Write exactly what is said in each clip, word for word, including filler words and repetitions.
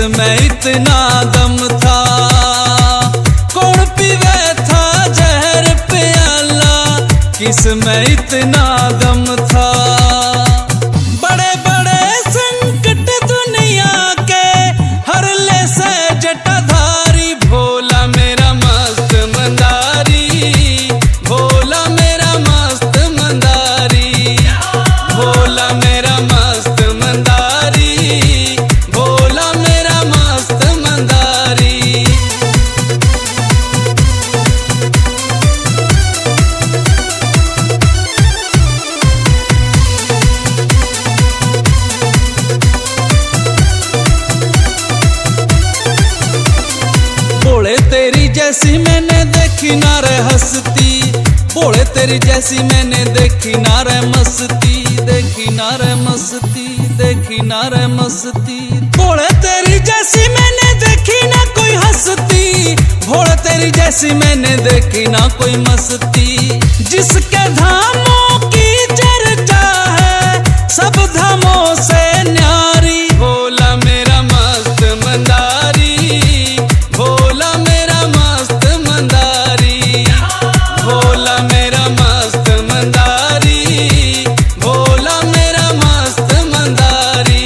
किसमें इतना दम था, कौन पीवे था जहर प्याला, किसमें इतना दम था। बड़े बड़े संकट दुनिया के हर ले से जटाधारी, भोला मेरा मस्त मंदारी, भोला मेरा मस्त मंदारी, भोला मेरा मस्त मंदारी, भोला मेरा मस्त मंदारी। भोले तेरी जैसी मैंने देखी ना रे हंसती, भोले तेरी जैसी मैंने देखी ना रे मस्ती, देखी ना रे मस्ती, देखी ना रे मस्ती। भोले तेरी जैसी मैंने देखी ना कोई हंसती, भोले तेरी जैसी मैंने देखी ना कोई मस्ती। जिसके धामों की चर्चा है सब धामों से न्यारी, भोला मेरा मस्त मंदारी, भोला मेरा मस्त मंदारी, भोला मेरा मस्त मंदारी, भोला मेरा मस्त मंदारी।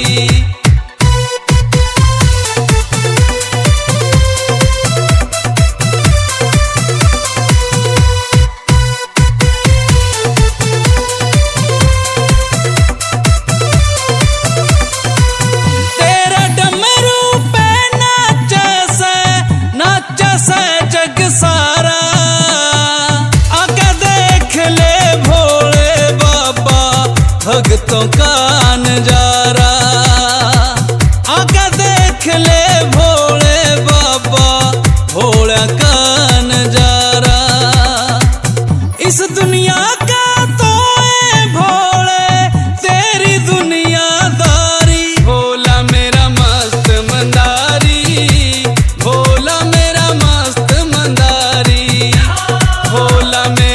तेरा डमरू पे नाचे से नाचे से जग सारा, आके देख ले भोले बाबा भक्तों का नजारा, आके देख ले भोले बाबा भोला का नजारा। इस दुनिया का तो है भोले तेरी दुनियादारी, भोला मेरा मस्त मंदारी, भोला मेरा मस्त मंदारी, भोला मेरा